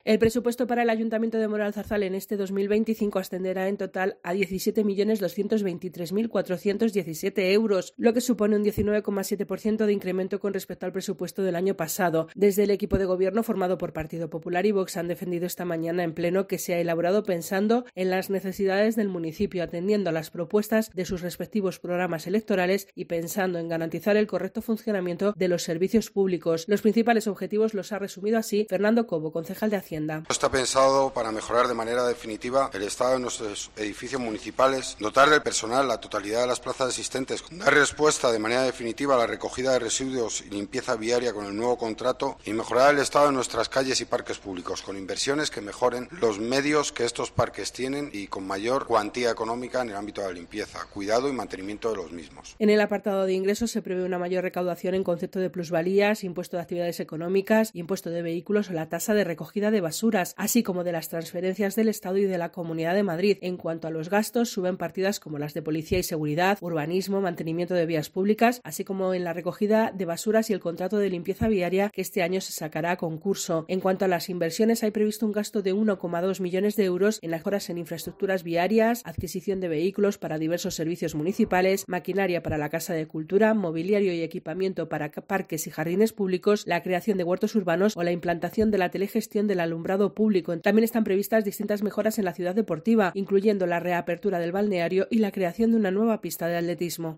El presupuesto para el Ayuntamiento de Moralzarzal en este 2025 ascenderá en total a 17.223.417 euros, lo que supone un 19,7% de incremento con respecto al presupuesto del año pasado. Desde el equipo de gobierno formado por Partido Popular y Vox han defendido esta mañana en pleno que se ha elaborado pensando en las necesidades del municipio, atendiendo a las propuestas de sus respectivos programas electorales y pensando en garantizar el correcto funcionamiento de los servicios públicos. Los principales objetivos los ha resumido así Fernando Cobo, concejal de Hacienda. Está pensado para mejorar de manera definitiva el estado de nuestros edificios municipales, dotar del personal la totalidad de las plazas existentes, dar respuesta de manera definitiva a la recogida de residuos y limpieza viaria con el nuevo contrato y mejorar el estado de nuestras calles y parques públicos con inversiones que mejoren los medios que estos parques tienen y con mayor cuantía económica en el ámbito de la limpieza, cuidado y mantenimiento de los mismos. En el apartado de ingresos se prevé una mayor recaudación en concepto de plusvalías, impuesto de actividades económicas, impuesto de vehículos o la tasa de recogida de basuras, así como de las transferencias del Estado y de la Comunidad de Madrid. En cuanto a los gastos, suben partidas como las de policía y seguridad, urbanismo, mantenimiento de vías públicas, así como en la recogida de basuras y el contrato de limpieza viaria que este año se sacará a concurso. En cuanto a las inversiones, hay previsto un gasto de 1,2 millones de euros en mejoras en infraestructuras viarias, adquisición de vehículos para diversos servicios municipales, maquinaria para la Casa de Cultura, mobiliario y equipamiento para parques y jardines públicos, la creación de huertos urbanos o la implantación de la telegestión del alumbrado público. También están previstas distintas mejoras en la ciudad deportiva, incluyendo la reapertura del balneario y la creación de una nueva pista de atletismo.